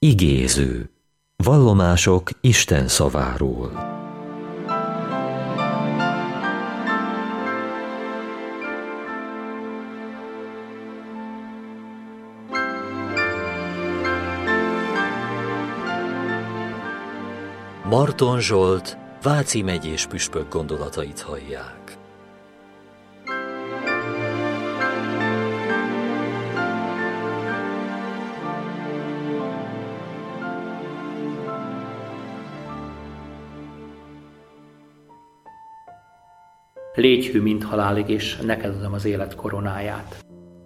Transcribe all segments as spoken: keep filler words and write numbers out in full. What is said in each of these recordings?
Igéző. Vallomások Isten szaváról. Marton Zsolt, Váci megyés püspök gondolatait hallják. Légy hű, mint halálig, és neked adom az élet koronáját.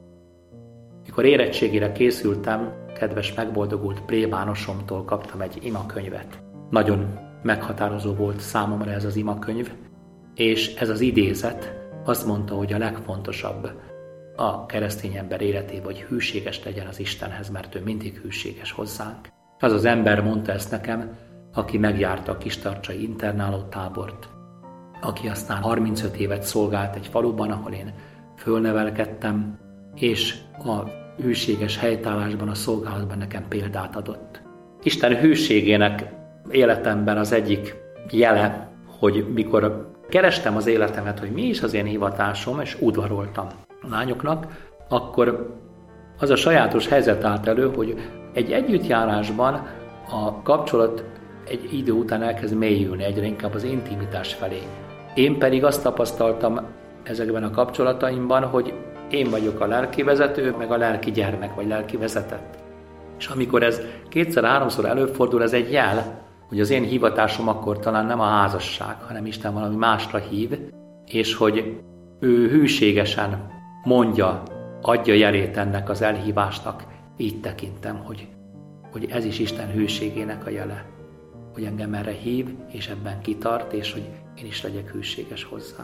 Mikor érettségére készültem, kedves megboldogult plébánosomtól kaptam egy imakönyvet. Nagyon meghatározó volt számomra ez az imakönyv, és ez az idézet azt mondta, hogy a legfontosabb a keresztény ember életében, hogy hűséges legyen az Istenhez, mert ő mindig hűséges hozzánk. Az az ember mondta ezt nekem, aki megjárta a kistarcsai internálótábort, aki aztán harmincöt évet szolgált egy faluban, ahol én fölnevelkedtem, és a hűséges helytállásban, a szolgálatban nekem példát adott. Isten hűségének életemben az egyik jele, hogy mikor kerestem az életemet, hogy mi is az én hivatásom, és udvaroltam a lányoknak, akkor az a sajátos helyzet állt elő, hogy egy együttjárásban a kapcsolat egy idő után elkezd mélyülni, egyre inkább az intimitás felé. Én pedig azt tapasztaltam ezekben a kapcsolataimban, hogy én vagyok a lelkivezető, meg a lelki gyermek, vagy lelki vezetett. És amikor ez kétszer-háromszor előfordul, ez egy jel, hogy az én hivatásom akkor talán nem a házasság, hanem Isten valami másra hív, és hogy ő hűségesen mondja, adja jelét ennek az elhívásnak. Így tekintem, hogy, hogy ez is Isten hűségének a jele. Hogy engem erre hív, és ebben kitart, és hogy én is legyek hűséges hozzá.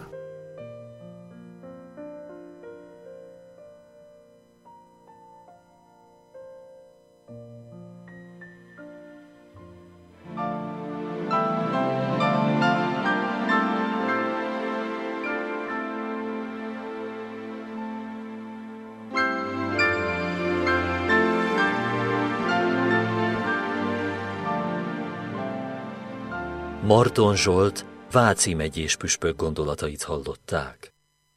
Marton Zsolt, Váci megyés püspök gondolatait hallották.